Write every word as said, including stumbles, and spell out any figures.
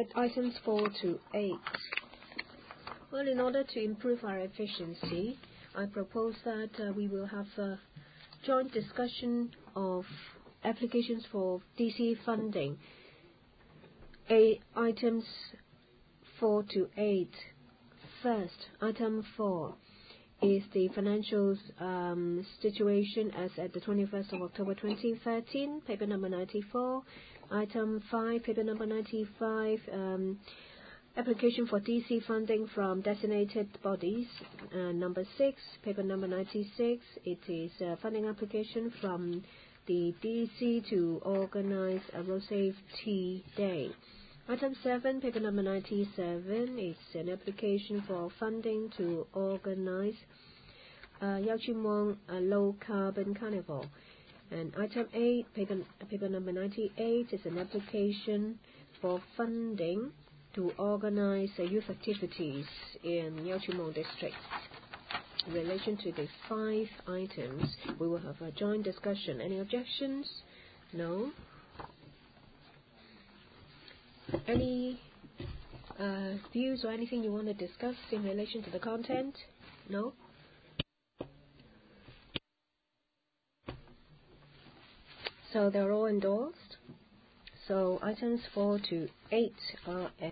at items four to eight. Well, in order to improve our efficiency, I propose that uh, we will have a joint discussion of applications for D C funding. A, items four to eight. First, item four is the financial um, situation as at the twenty-first of October twenty thirteen, paper number ninety-four. Item five, paper number ninety-five, um, application for D C funding from designated bodies. Uh, number six, paper number ninety-six, it is a funding application from the D C to organize a Road Safety Day. Item seven, paper number ninety-seven, is an application for funding to organize uh, Yau Ching Wong a Low Carbon Carnival. And item eight, paper, paper number ninety-eight, is an application for funding to organize uh, youth activities in Yau Ching Wong district. In relation to the five items, we will have a joint discussion. Any objections? No. Any uh, views or anything you want to discuss in relation to the content? No? So they're all endorsed. So items four to eight are